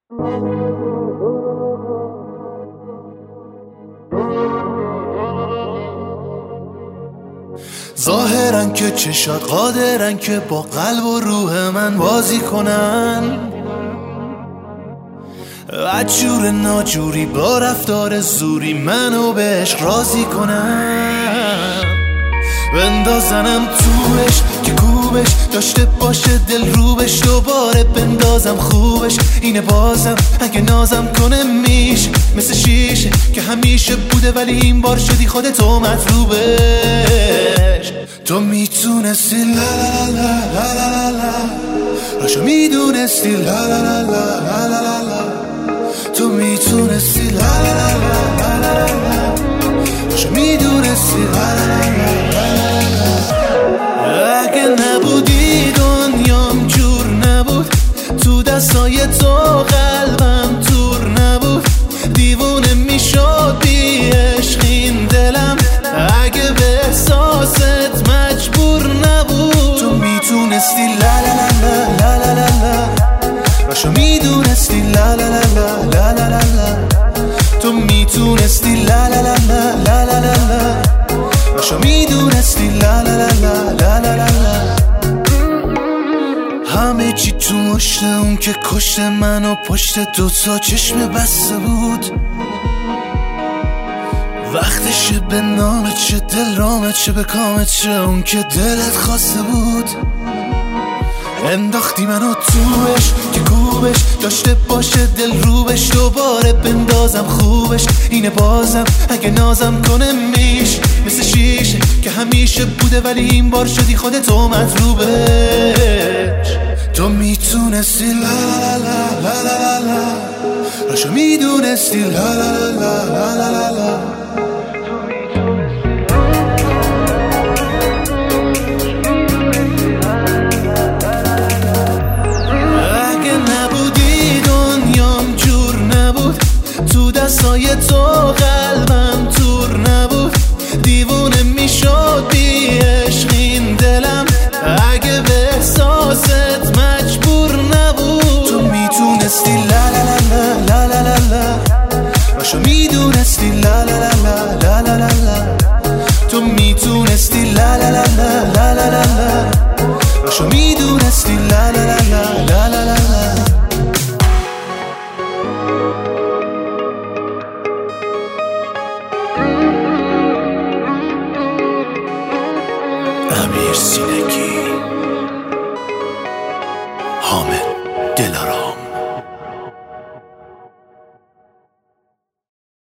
ظاهرن که چشات قادرن که با قلب و روح من بازی کنن، عجور ناجوری با رفتار زوری منو به عشق راضی کنن، بندازنم توش که کوبش داشته باشه دل روبش، دوباره بندازم خوبش اینه بازم اگه نازم کنه میشه مثل شیشه که همیشه بوده ولی این بار شدی خودتو مطلوبش. تو میتونستی لا لا لا لا لا لا، راشو میدونستی لا لا لا لا لا لا، تو میتونستی لا لا لا لا لا لا، راشو میدونستی لا لا لا لا. اگه نبودی دنیام جور نبود، تو دستای تو قلبم تور نبود، دیوونه میشد بی عشق این دلم اگه به احساست مجبور نبود. تو میتونستی لا لا لا لا لا لا لا، راشو میدونستی لا لا لا لا لا لا لا، تو میتونستی لا لا لا لا لا لا لا، راشو میدونستی لا لا لا لا لا لا لا. همه چی تو مشت اون که کشت منو پشت دوتا چشم بسته بود، وقتشه به نامت چه دل رامت چه به کامت چه اون که دلت خواسته بود. انداختی منو توش که کوبش داشته باشه دل روبش، دوباره بندازم خوبش اینه بازم اگه نازم کنه میشه مثل شیشه که همیشه بوده ولی این بار شدی خودتو مطلوبش. تو میتونستی لا لا لا لا لا لا، راشو میدونستی لا لا لا لا لا لا لا. اگه نبودی دنیام جور نبود، تو دستای تو